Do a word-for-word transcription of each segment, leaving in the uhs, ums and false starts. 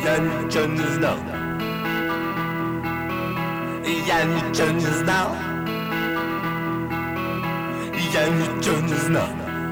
Я ничего не знал. Я ничего не знал. Я ничего не знал.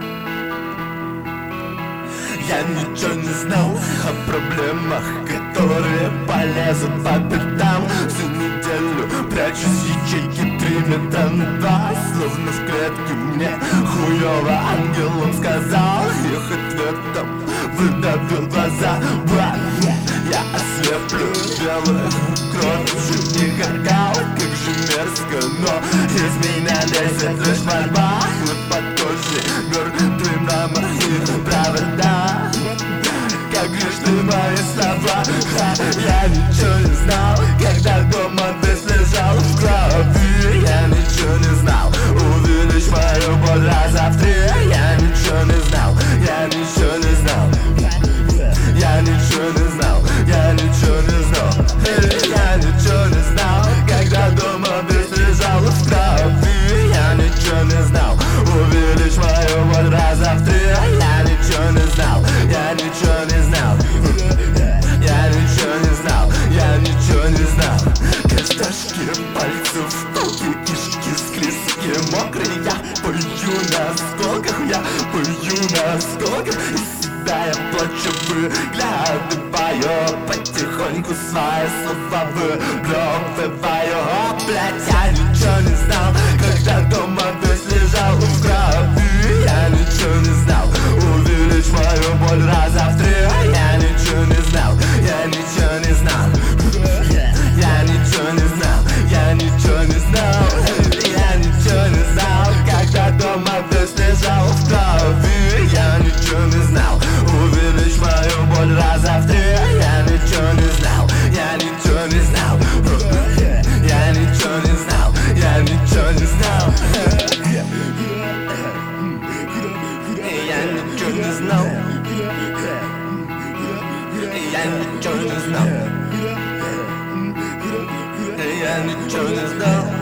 Я ничего не знал о проблемах, которые полезут по пятам. Всю неделю прячусь в ячейке три метра на два. Словно в клетке мне хуёво ангелом сказал. Их ответом выдавил глаза. Я ослеплю белых кровь жить не какао. Как же мерзко, но из меня лезет лишь борьба. Вот под кожей мертвые на моих провода. Как грешны мои слова. Я ничего не знал, когда дома весь лежал в крови. Я ничего не знал, увеличь мою боль раза в три. Я ничего не знал, я ничего не знал. Я ничего не знал, я ничего не знал. Я ничего не знал, когда дома весь лежал в крови. Я ничего не знал, увеличь мою боль раза в три. Я ничего не знал, я ничего не знал. Я ничего не знал, я ничего не знал. Костяшки пальцев, толки, кишки склизкие, мокрые. Я пою на осколках, я пою на осколках. Да, я плачу, выглядываю потихоньку свои слова выплевываю. О, блядь, я ничего не знал, когда дома весь лежал в крови. Я ничего не знал, увеличь мою боль раза в три. Я ничего не знал, я ничего не знал. Я ничего не знал, я ничего не знал. Я ничего не знал, когда дома весь лежал в крови. Я ничего не знал, увеличь мою боль раза в три. Я ничего не знал, я ничего не знал. Я ничего не знал, я ничего не знал. Я ничего не знал. Я ничего не знал. Я ничего не знал.